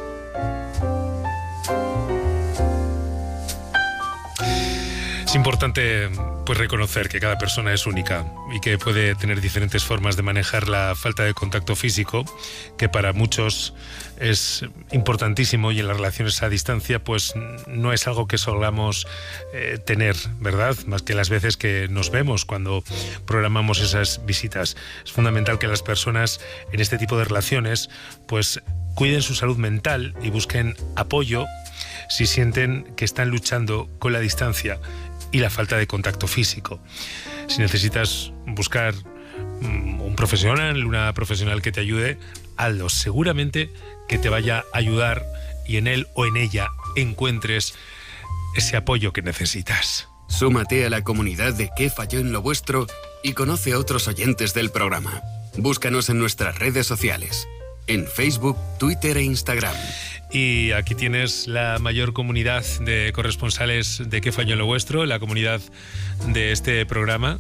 Es importante, pues, reconocer que cada persona es única y que puede tener diferentes formas de manejar la falta de contacto físico, que para muchos es importantísimo, y en las relaciones a distancia pues no es algo que solamos tener, ¿verdad? Más que las veces que nos vemos cuando programamos esas visitas. Es fundamental que las personas en este tipo de relaciones pues cuiden su salud mental y busquen apoyo si sienten que están luchando con la distancia y la falta de contacto físico. Si necesitas buscar un profesional, una profesional que te ayude, hazlo. Seguramente que te vaya a ayudar y en él o en ella encuentres ese apoyo que necesitas. Súmate a la comunidad de ¿Qué falló en lo vuestro? Y conoce a otros oyentes del programa. Búscanos en nuestras redes sociales, en Facebook, Twitter e Instagram. Y aquí tienes la mayor comunidad de corresponsales de ¿Qué falló en lo vuestro?, la comunidad de este programa,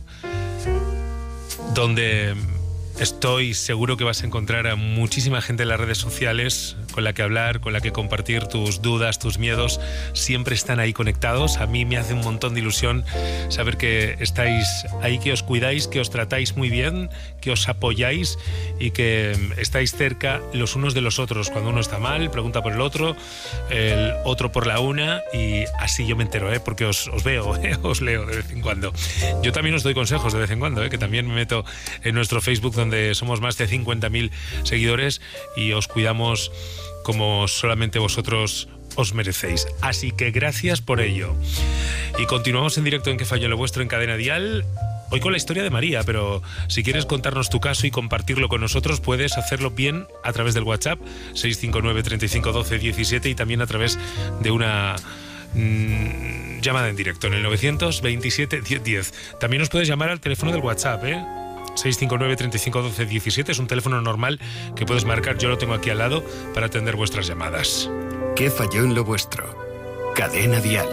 donde estoy seguro que vas a encontrar a muchísima gente en las redes sociales con la que hablar, con la que compartir tus dudas, tus miedos. Siempre están ahí conectados. A mí me hace un montón de ilusión saber que estáis ahí, que os cuidáis, que os tratáis muy bien, que os apoyáis y que estáis cerca los unos de los otros. Cuando uno está mal, pregunta por el otro por la una, y así yo me entero, porque os veo, os leo de vez en cuando. Yo también os doy consejos de vez en cuando, que también me meto en nuestro Facebook, donde somos más de 50.000 seguidores y os cuidamos como solamente vosotros os merecéis. Así que gracias por ello. Y continuamos en directo en ¿Qué falló en lo vuestro?, en Cadena Dial. Hoy con la historia de María, pero si quieres contarnos tu caso y compartirlo con nosotros, puedes hacerlo bien a través del WhatsApp 659 35 12 17 y también a través de una llamada en directo en el 927 10 10. También nos puedes llamar al teléfono del WhatsApp, 659 35 12 17. Es un teléfono normal que puedes marcar, yo lo tengo aquí al lado para atender vuestras llamadas. ¿Qué falló en lo vuestro? Cadena Dial.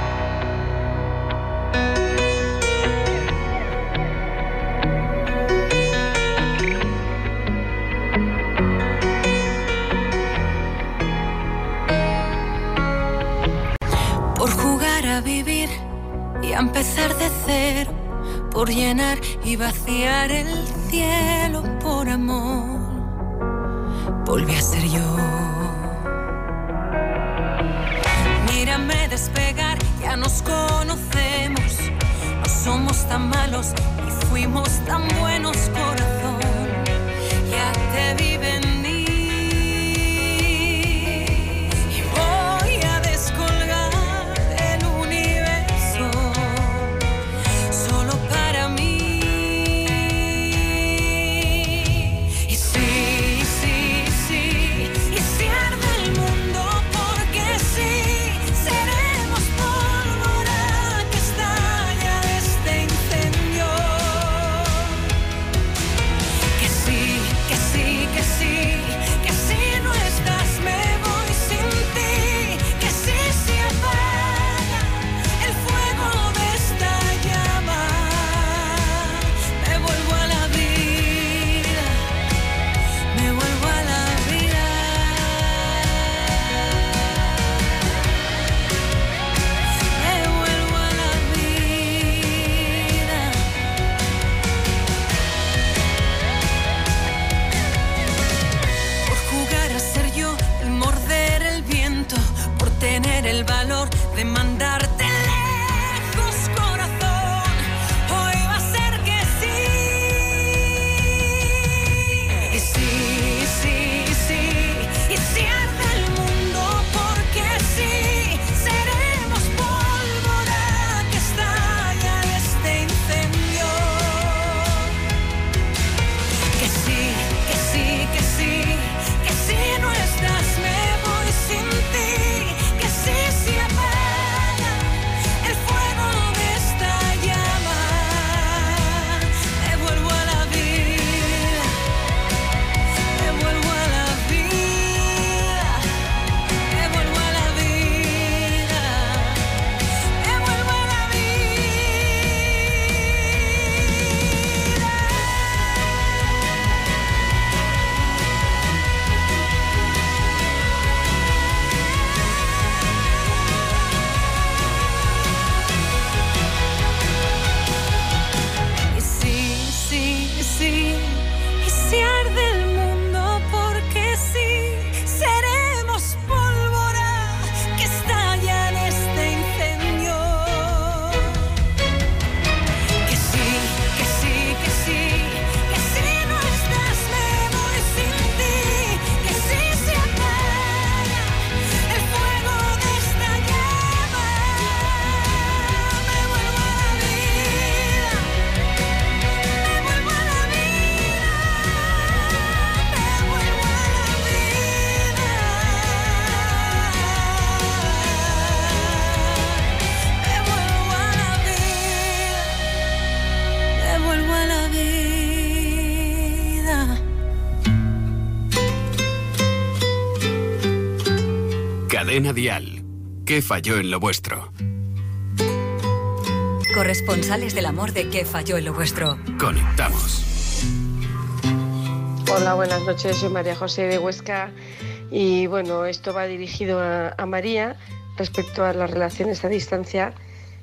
Por jugar a vivir y a empezar de cero, por llenar y vaciar el cielo por amor, volví a ser yo. Mírame despegar, ya nos conocemos, no somos tan malos y fuimos tan buenos, corazón, ya te vi venir. Y voy a descolgar el universo solo para mí. Y sí, sí, sí, y si arde el mundo, porque sí, seremos pólvora que estalla de este incendio. Que sí, que sí, que sí, tener el valor de mandarte lejos, corazón. Hoy va a ser que sí. Y sí, sí, sí. Y si arde el mundo, porque sí. Seremos pólvora que estalla en este incendio. Que sí, que sí, que sí. Que si no estás me voy sin ti. Que sí, si apaga el fuego de esta llama. Me vuelvo a la vida. Me vuelvo a la vida. Me vuelvo a la vida. Me vuelvo a la vida. Y sí, sí, sí. Y si arde el mundo, porque sí. Seremos pólvora que estalla en este incendio. Que sí, que sí, que sí. Que si no estás me voy sin ti. Que sí, se apaga el fuego de esta llama. Me vuelvo a la vida. Me vuelvo a la vida. Me vuelvo a la vida. Me vuelvo a la vida. Me vuelvo a la vida. Cadena Dial. ¿Qué falló en lo vuestro? Corresponsales del amor de ¿Qué falló en lo vuestro? Conectamos. Hola, buenas noches, soy María José de Huesca y bueno, esto va dirigido a María respecto a las relaciones a distancia.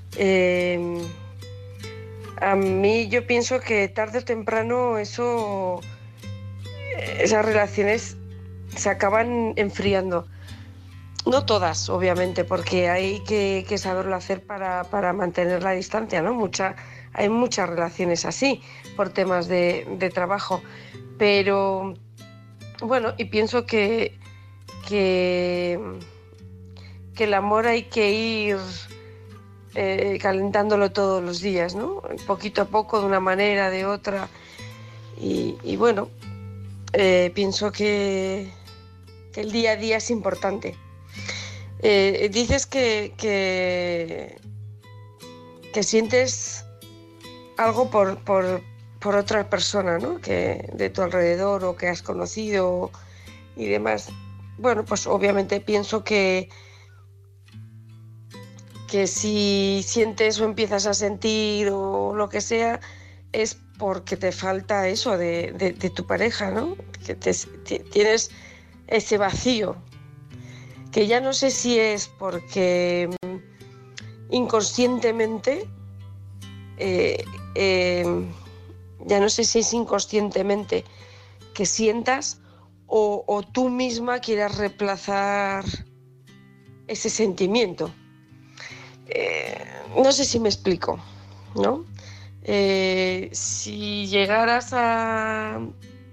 A mí yo pienso que tarde o temprano esas relaciones se acaban enfriando. No todas, obviamente, porque hay que saberlo hacer para mantener la distancia, ¿no? Hay muchas relaciones así, por temas de trabajo. Pero, bueno, y pienso que el amor hay que ir calentándolo todos los días, ¿no? Poquito a poco, de una manera, de otra. Y bueno, pienso que el día a día es importante. Dices que sientes algo por otra persona, ¿no? Que de tu alrededor o que has conocido y demás. Bueno, pues obviamente pienso que si sientes o empiezas a sentir o lo que sea, es porque te falta eso de tu pareja, ¿no? Que tienes ese vacío. Que ya no sé si es porque inconscientemente, ya no sé si es inconscientemente que sientas o tú misma quieras reemplazar ese sentimiento. No sé si me explico, ¿no? Si llegaras a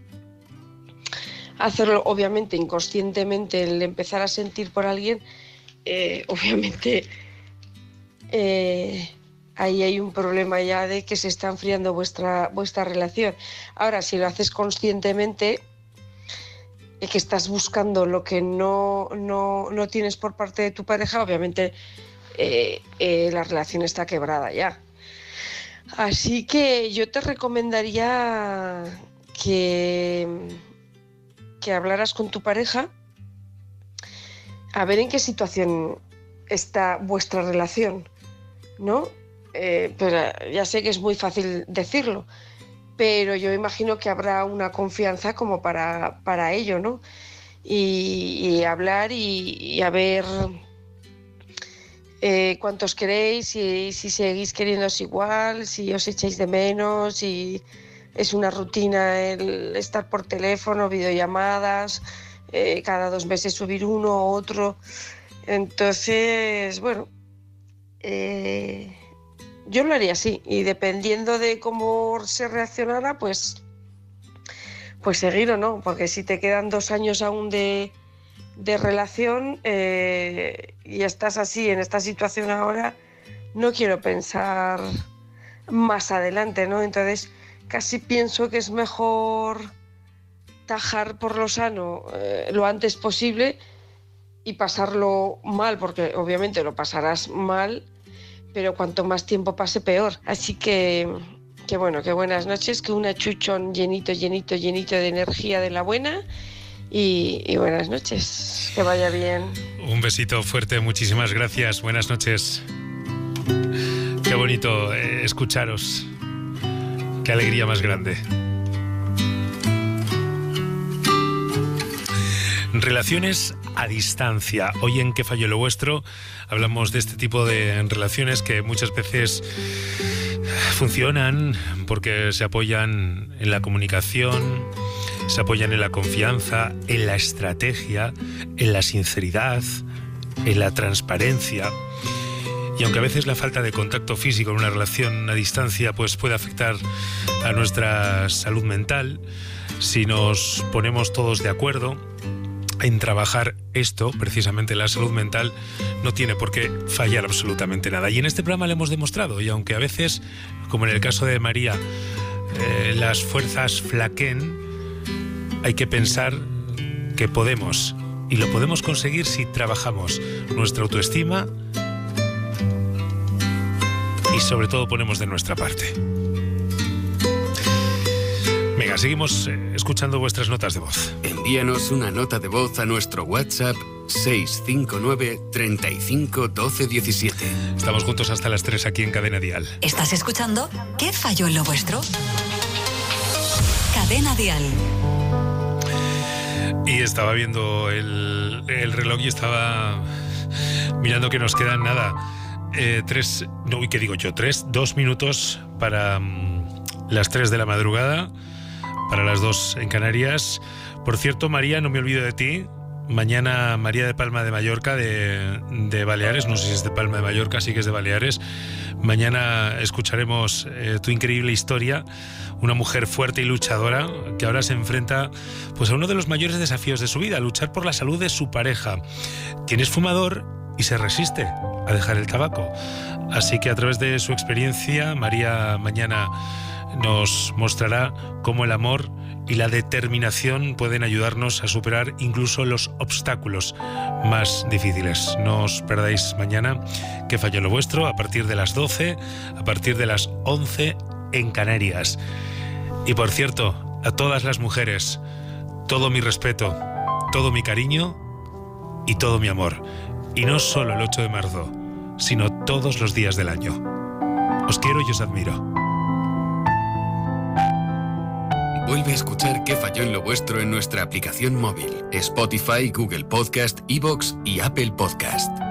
hacerlo, obviamente, inconscientemente, el empezar a sentir por alguien, obviamente ahí hay un problema ya de que se está enfriando vuestra relación. Ahora, si lo haces conscientemente, que estás buscando lo que no tienes por parte de tu pareja, obviamente la relación está quebrada ya. Así que yo te recomendaría que hablaras con tu pareja a ver en qué situación está vuestra relación, ¿no? Pero ya sé que es muy fácil decirlo, pero yo imagino que habrá una confianza como para ello, ¿no? Y hablar y a ver cuántos queréis, si seguís queriéndoos igual, si os echáis de menos, si es una rutina el estar por teléfono, videollamadas, cada 2 meses subir uno u otro. Entonces, bueno, yo lo haría así, y dependiendo de cómo se reaccionara, pues seguir o no, porque si te quedan 2 años aún de relación y estás así en esta situación ahora, no quiero pensar más adelante, ¿no? Entonces casi pienso que es mejor tajar por lo sano lo antes posible y pasarlo mal, porque obviamente lo pasarás mal, pero cuanto más tiempo pase peor. Así que bueno, que buenas noches, que un achuchón llenito de energía de la buena y buenas noches, que vaya bien. Un besito fuerte, muchísimas gracias, buenas noches. Qué bonito escucharos, qué alegría más grande. Relaciones a distancia. Hoy en ¿Qué falló lo vuestro? Hablamos de este tipo de relaciones que muchas veces funcionan porque se apoyan en la comunicación, se apoyan en la confianza, en la estrategia, en la sinceridad, en la transparencia. Y aunque a veces la falta de contacto físico en una relación a distancia pues puede afectar a nuestra salud mental, si nos ponemos todos de acuerdo en trabajar esto, precisamente la salud mental, no tiene por qué fallar absolutamente nada. Y en este programa lo hemos demostrado, y aunque a veces, como en el caso de María, las fuerzas flaqueen, hay que pensar que podemos, y lo podemos conseguir si trabajamos nuestra autoestima y sobre todo ponemos de nuestra parte. Venga, seguimos escuchando vuestras notas de voz. Envíanos una nota de voz a nuestro WhatsApp 659 35 12 17. Estamos juntos hasta las 3 aquí en Cadena Dial. ¿Estás escuchando ¿Qué falló en lo vuestro? Cadena Dial. Y estaba viendo el reloj y estaba mirando que nos quedan nada. 2 minutos para las 3 de la madrugada, para las 2 en Canarias. Por cierto, María, no me olvido de ti. Mañana María de Palma de Mallorca, de Baleares, no sé si es de Palma de Mallorca, sí que es de Baleares. Mañana escucharemos tu increíble historia, una mujer fuerte y luchadora que ahora se enfrenta pues a uno de los mayores desafíos de su vida, luchar por la salud de su pareja. Quien es fumador y se resiste a dejar el tabaco. Así que a través de su experiencia, María mañana nos mostrará cómo el amor y la determinación pueden ayudarnos a superar incluso los obstáculos más difíciles. No os perdáis mañana ¿Qué falló lo vuestro? A partir de las 12, a partir de las 11 en Canarias. Y por cierto, a todas las mujeres, todo mi respeto, todo mi cariño y todo mi amor. Y no solo el 8 de marzo, sino todos los días del año. Os quiero y os admiro. Vuelve a escuchar ¿Qué falló en lo vuestro? En nuestra aplicación móvil, Spotify, Google Podcast, iVoox y Apple Podcast.